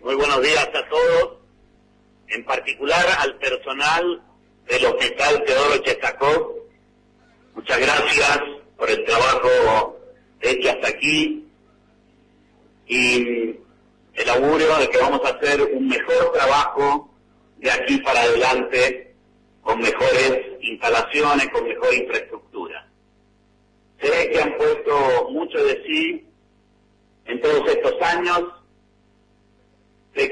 Muy buenos días a todos, en particular al personal del Hospital Teodoro Chesacó. Muchas gracias por el trabajo hecho hasta aquí y el augurio de que vamos a hacer un mejor trabajo de aquí para adelante, con mejores instalaciones, con mejor infraestructura. Sé que han puesto mucho de sí en todos estos años. Sé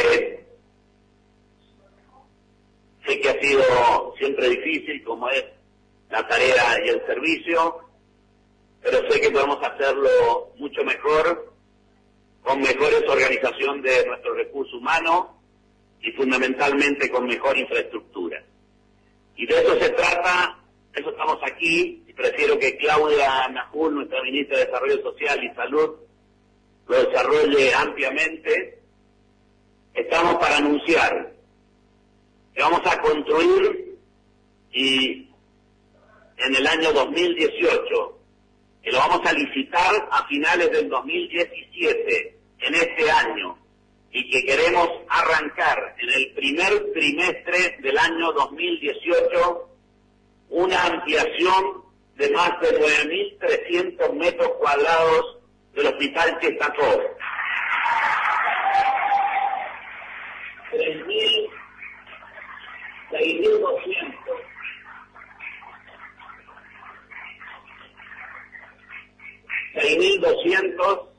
que ha sido siempre difícil, como es la tarea y el servicio, pero sé que podemos hacerlo mucho mejor, con mejores organización de nuestro recurso humano y fundamentalmente con mejor infraestructura. Y de eso se trata, de eso estamos aquí, y prefiero que Claudia Najul, nuestra ministra de Desarrollo Social y Salud, lo desarrolle ampliamente. Estamos para anunciar que vamos a construir y en el año 2018, que lo vamos a licitar a finales del 2017, en este año, y que queremos arrancar en el primer trimestre del año 2018 una ampliación de más de 9.300 metros cuadrados del Hospital Chesacó. 6.200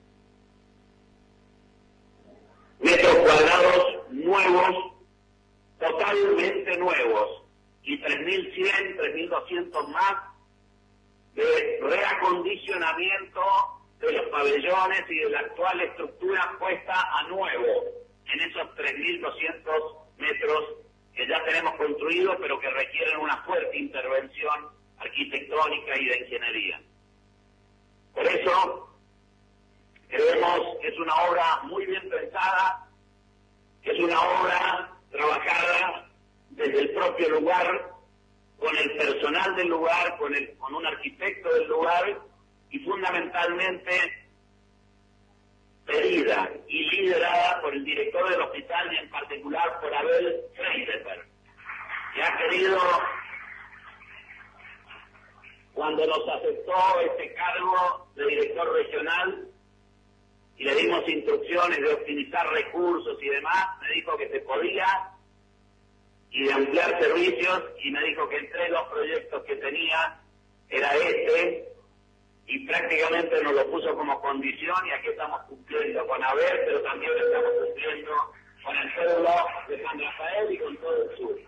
metros cuadrados nuevos, totalmente nuevos, y 3.100, 3.200 más de reacondicionamiento de los pabellones y de la actual estructura puesta a nuevo en esos 3.200 metros que ya tenemos construidos, pero que requieren una fuerte intervención arquitectónica y de ingeniería. Por eso creemos que es una obra muy bien pensada, que es una obra trabajada desde el propio lugar, con el personal del lugar, con un arquitecto del lugar, y fundamentalmente pedida y liderada por el director del hospital y en particular por Abel Freiberg, que ha querido, cuando nos aceptó este cargo de director regional y le dimos instrucciones de optimizar recursos y demás, me dijo que se podía, y de ampliar servicios, y me dijo que entre los proyectos que tenía era este, y prácticamente nos lo puso como condición, y aquí estamos cumpliendo con Abel, pero también estamos cumpliendo con el pueblo de San Rafael y con todo el sur.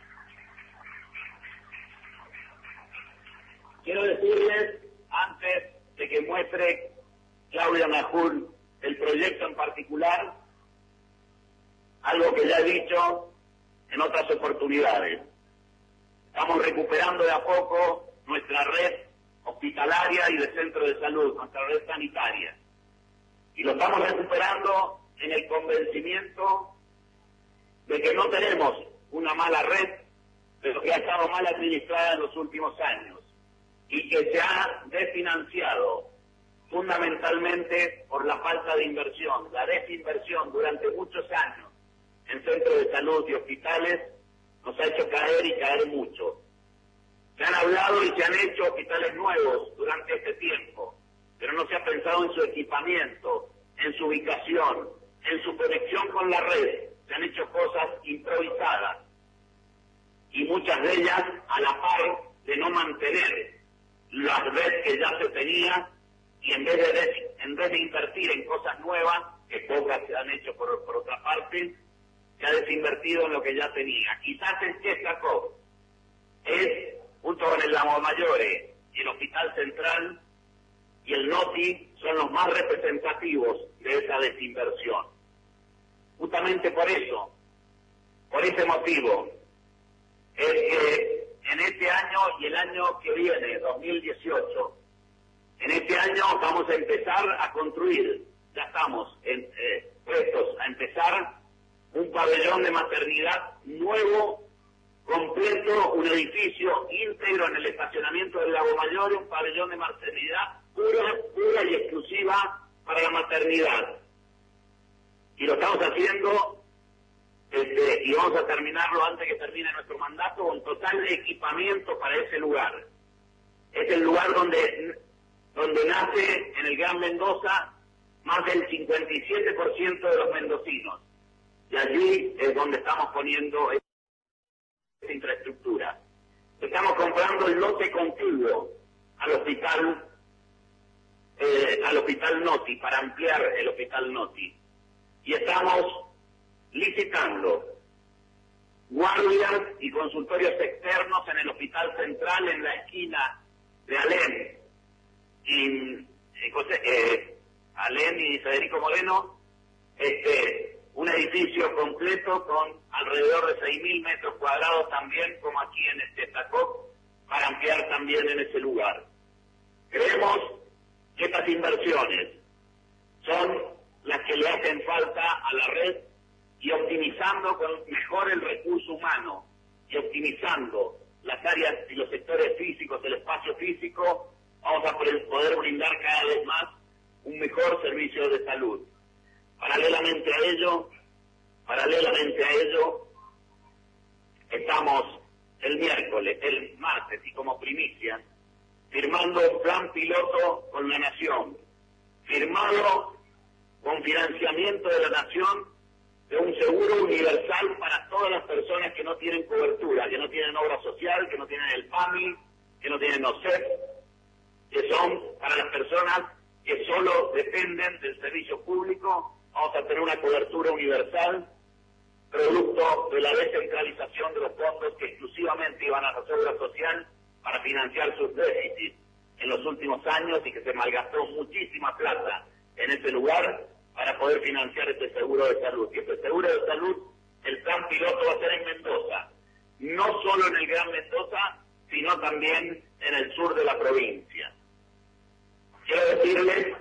Quiero decirles, antes de que muestre Claudia Najul el proyecto en particular, algo que ya he dicho en otras oportunidades. Estamos recuperando de a poco nuestra red hospitalaria y de centro de salud, nuestra red sanitaria. Y lo estamos recuperando en el convencimiento de que no tenemos una mala red, pero que ha estado mal administrada en los últimos años y que se ha desfinanciado fundamentalmente por la falta de inversión, la desinversión durante muchos años en centros de salud y hospitales nos ha hecho caer y caer mucho. Se han hablado y se han hecho hospitales nuevos durante este tiempo, pero no se ha pensado en su equipamiento, en su ubicación, en su conexión con la red. Se han hecho cosas improvisadas y muchas de ellas a la par de no mantener la red que ya se tenía, y en vez de invertir en cosas nuevas, que pocas se han hecho por otra parte, se ha desinvertido en lo que ya tenía. Quizás el Chesacó es, junto con el Lavamayore y el Hospital Central y el NOTI, son los más representativos de esa desinversión. Justamente por eso, por ese motivo, es que en este año y el año que viene, 2018, en este año vamos a empezar a construir, ya estamos prestos a empezar, un pabellón de maternidad nuevo, completo, un edificio íntegro en el estacionamiento del Lavamayore, un pabellón de maternidad pura y exclusiva para la maternidad. Y lo estamos haciendo, y vamos a terminarlo antes que termine nuestro mandato, con total equipamiento para ese lugar. Es el lugar donde nace en el Gran Mendoza más del 57% de los mendocinos. Y allí es donde estamos poniendo esta infraestructura. Estamos comprando el lote contiguo al hospital Noti, para ampliar el hospital Noti. Y estamos licitando guardias y consultorios externos en el hospital central, en la esquina de Alén y Federico Moreno, un edificio completo con alrededor de 6.000 metros cuadrados también, como aquí en Tacó, para ampliar también en ese lugar. Creemos que estas inversiones son las que le hacen falta a la red, y optimizando mejor el recurso humano y optimizando las áreas y los sectores físicos, el espacio físico, vamos a poder brindar cada vez más un mejor servicio de salud. Paralelamente a ello, estamos el martes, y como primicia, firmando un plan piloto con la Nación, firmado con financiamiento de la Nación, de un seguro universal para todas las personas que no tienen cobertura, que no tienen obra social, que no tienen el PAMI, que no tienen OSEP, que son para las personas que solo dependen del servicio público. Vamos a tener una cobertura universal, producto de la descentralización de los fondos que exclusivamente iban a la obra social para financiar sus déficits en los últimos años, y que se malgastó muchísima plata en ese lugar para poder financiar este seguro de salud. Y este seguro de salud, el plan piloto va a ser en Mendoza, no solo en el Gran Mendoza, sino también en el sur de la provincia. Quiero decirles,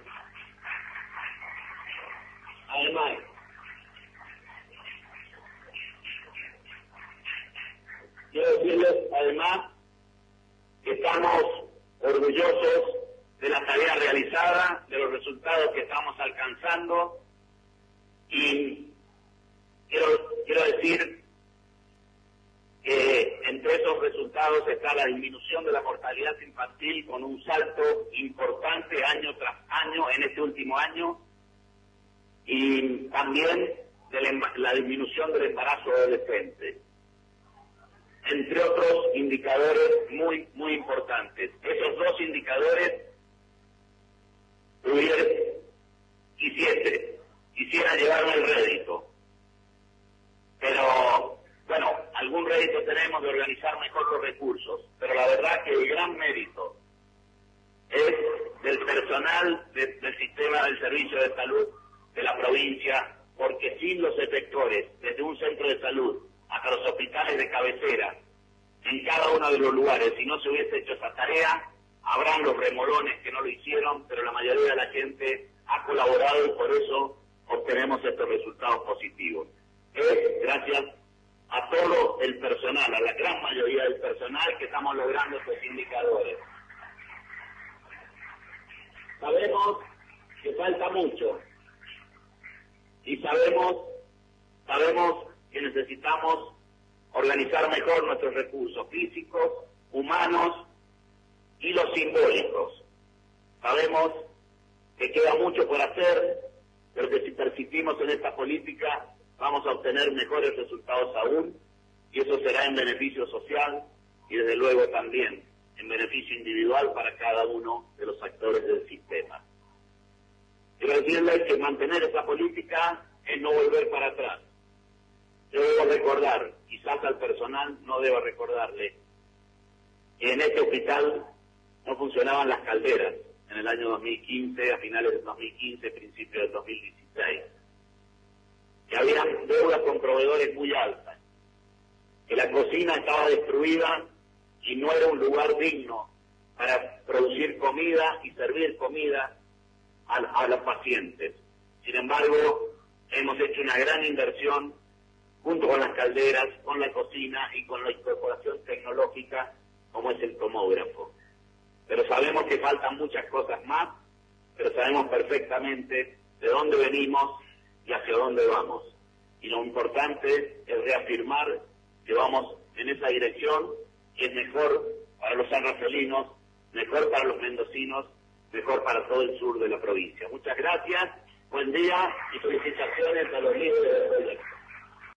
además, que estamos orgullosos de la tarea realizada, de los resultados que estamos alcanzando, y quiero decir que entre esos resultados está la disminución de la mortalidad infantil, con un salto importante año tras año en este último año, y también de la disminución del embarazo adolescente, entre otros indicadores muy, muy importantes. Esos dos indicadores quisiera llevarme el rédito, pero bueno, algún rédito tenemos de organizar mejor los recursos, pero la verdad que el gran mérito es del personal del sistema del servicio de salud de la provincia, porque sin los efectores, desde un centro de salud hasta los hospitales de cabecera, en cada uno de los lugares, si no se hubiese hecho esa tarea, habrán los remolones que no lo hicieron, pero la mayoría de la gente ha colaborado, y por eso obtenemos estos resultados positivos. Es gracias a todo el personal, a la gran mayoría del personal, que estamos logrando estos indicadores. Sabemos que falta mucho, y sabemos que necesitamos organizar mejor nuestros recursos físicos, humanos y los simbólicos. Sabemos que queda mucho por hacer, pero que si persistimos en esta política vamos a obtener mejores resultados aún, y eso será en beneficio social y desde luego también en beneficio individual para cada uno de los actores del sistema. Quiero decirles que mantener esa política es no volver para atrás. Yo debo recordar, quizás al personal no deba recordarle, que en este hospital no funcionaban las calderas en el año 2015, a finales del 2015, principios del 2016. Que había deudas con proveedores muy altas, que la cocina estaba destruida y no era un lugar digno para producir comida y servir comida a los pacientes. Sin embargo, hemos hecho una gran inversión junto con las calderas, con la cocina y con la incorporación tecnológica como es el tomógrafo. Pero sabemos que faltan muchas cosas más, pero sabemos perfectamente de dónde venimos y hacia dónde vamos. Y lo importante es reafirmar que vamos en esa dirección, que es mejor para los sanrafalinos, mejor para los mendocinos, mejor para todo el sur de la provincia. Muchas gracias, buen día y felicitaciones a los líderes de